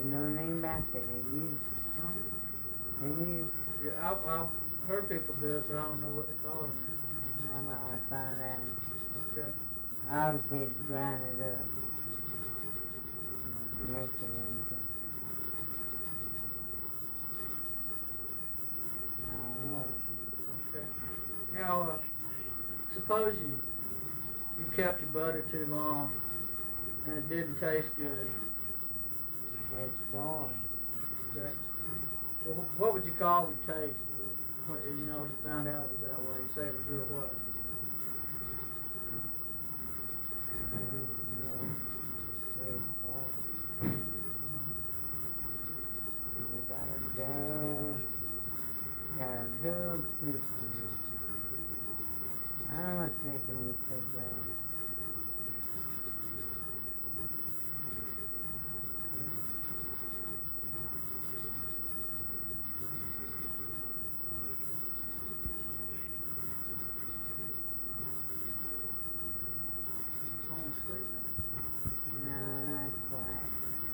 didn't know anything about that. They used. Huh? They used. Yeah, I've heard people do it, but I don't know what they call it now. I might want to find out. Okay. Obviously, grind it up. Make it into. I don't know. Okay. Now, suppose you kept your butter too long and it didn't taste good. It's gone. Okay. Well, what would you call the taste? When, you know, you found out it was that way. You say it was real what? No. It's gone. You got a dove proof on this. I don't know what's making me so bad. Going to sleep now? No, not quite.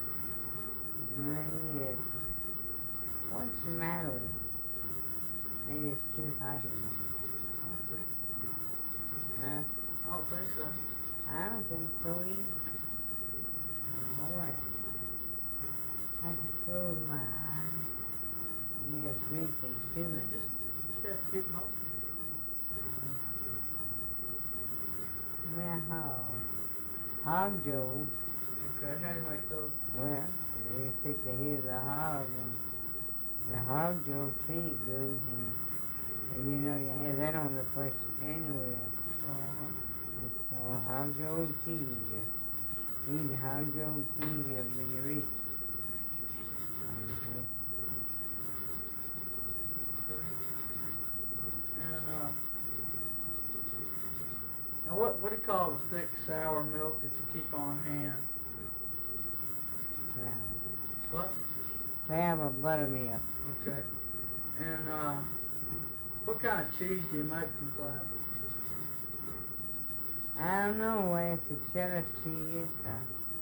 Maybe it's... What's the matter with it? Maybe it's too hot in here. I don't think so. Huh? I don't think so. I don't think so either. Boy, I can close my eyes. You're sleeping too They much. just have to keep them open. Well, hog joe. Okay, how do you make those? Well, you take the head of the hog and the hog joe, clean it good, and you know you have that on the 1st of January. It's called hog joe and cheese. Eat hog joe and cheese, it'll be rich. And now what do you call the thick sour milk that you keep on hand? What? Clabber buttermilk. Okay. And what kind of cheese do you make from Clabber? I don't know if it's cheddar cheese or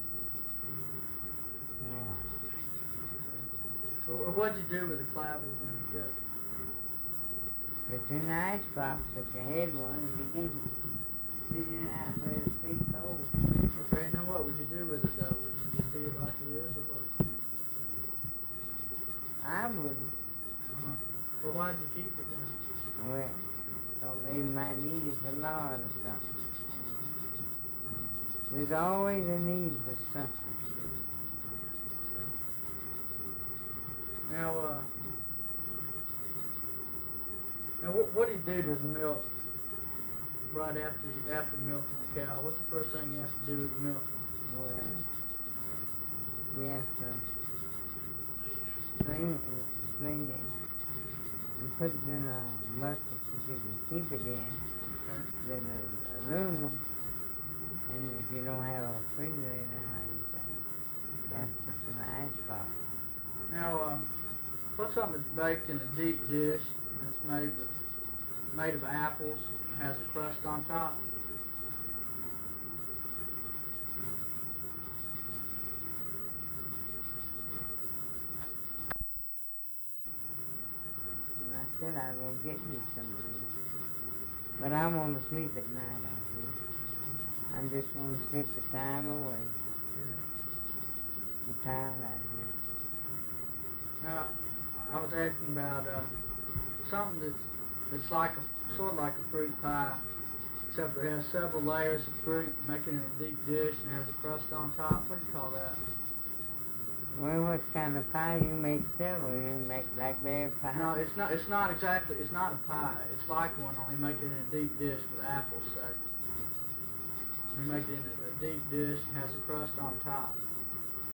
Or what'd you do with the Clabber when you got it? it's in the icebox if you had one. If you didn't, sit it out where it's stay cold. Okay, now what would you do with it though? Would you just eat it like it is or what? I wouldn't. Well, why'd you keep it then? Well, thought maybe might need it for lard or something. There's always a need for something. Now, what do you do to the milk right after milking the cow? What's the first thing you have to do with the milk? Well, you have to strain it, and put it in a bucket that you can keep it in. Okay. Then aluminum, and if you don't have a refrigerator or anything, you have to put it in the icebox. Now, what's something that's baked in a deep dish and it's made of apples, has a crust on top? And I said I'd go get me some of these. But I want to sleep at night out here. I just want to sleep the time away. I'm tired out here. Now, I was asking about something that's like sort of like a fruit pie, except it has several layers of fruit, making it in a deep dish and has a crust on top. What do you call that? Well, what kind of pie? You make several. You can make blackberry pie. No, it's not exactly. It's not a pie. It's like one, only make it in a deep dish with apples, say. You make it in a deep dish and has a crust on top.